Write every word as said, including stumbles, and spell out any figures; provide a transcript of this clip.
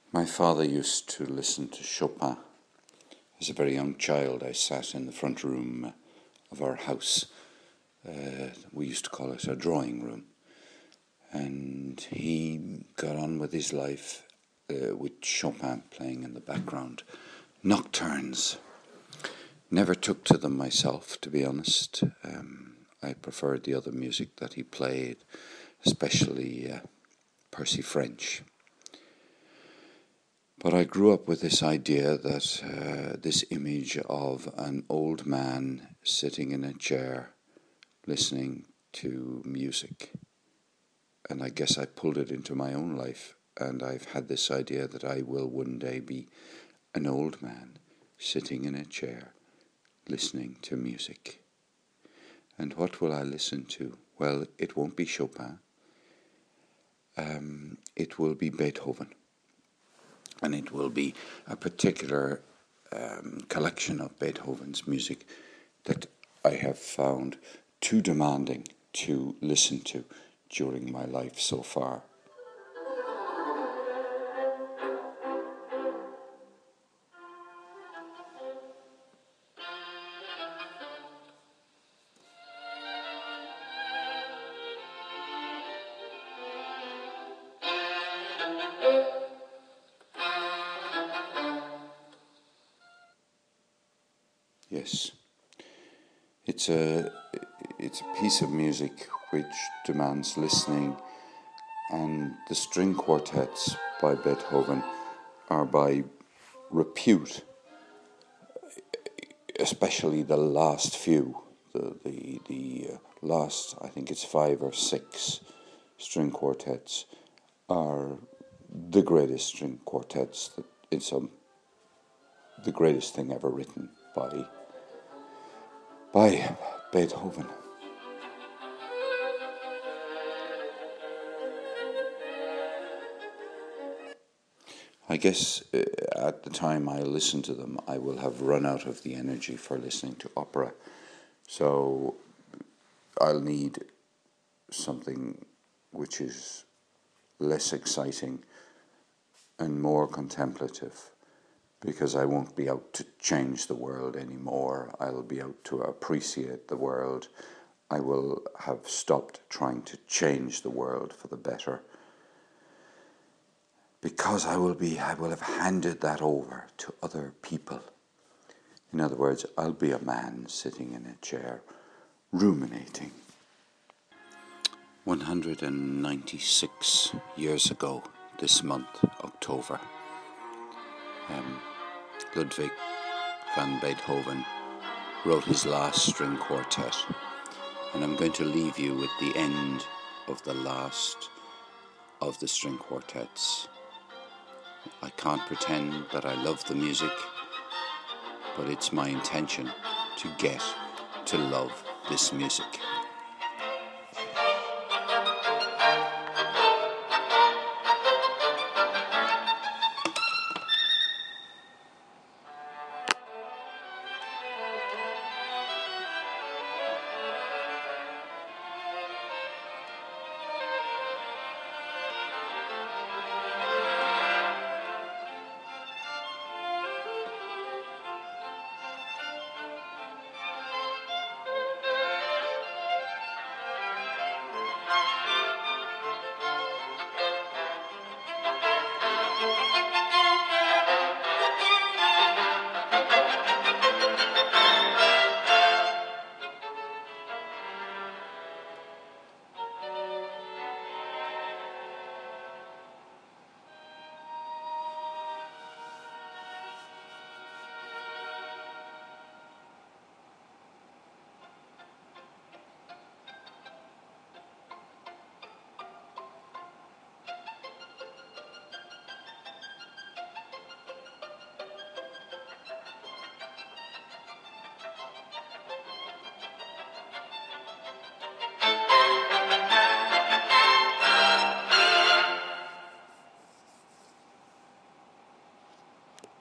My father used to listen to Chopin. As a very young child, I sat in the front room of our house. Uh, we used to call it a drawing room. And he got on with his life uh, with Chopin playing in the background. Nocturnes. Never took to them myself, to be honest. Um, I preferred the other music that he played, especially uh, Percy French. But I grew up with this idea that uh, this image of an old man sitting in a chair listening to music. And I guess I pulled it into my own life, and I've had this idea that I will one day be an old man sitting in a chair listening to music. And what will I listen to? Well, it won't be Chopin. Um, it will be Beethoven. And it will be a particular um, collection of Beethoven's music that I have found too demanding to listen to during my life so far. Yes, it's a it's a piece of music which demands listening, and the string quartets by Beethoven are by repute, especially the last few, the the the uh, last I think it's five or six string quartets are the greatest string quartets that it's a the greatest thing ever written by by Beethoven. I guess uh, at the time I listen to them, I will have run out of the energy for listening to opera. So I'll need something which is less exciting and more contemplative, because I won't be out to change the world anymore. I'll be out to appreciate the world. I will have stopped trying to change the world for the better, because I will be, I will have handed that over to other people. In other words, I'll be a man sitting in a chair, ruminating. one hundred ninety-six years ago, this month, October, um, Ludwig van Beethoven wrote his last string quartet, and I'm going to leave you with the end of the last of the string quartets. I can't pretend that I love the music, but it's my intention to get to love this music.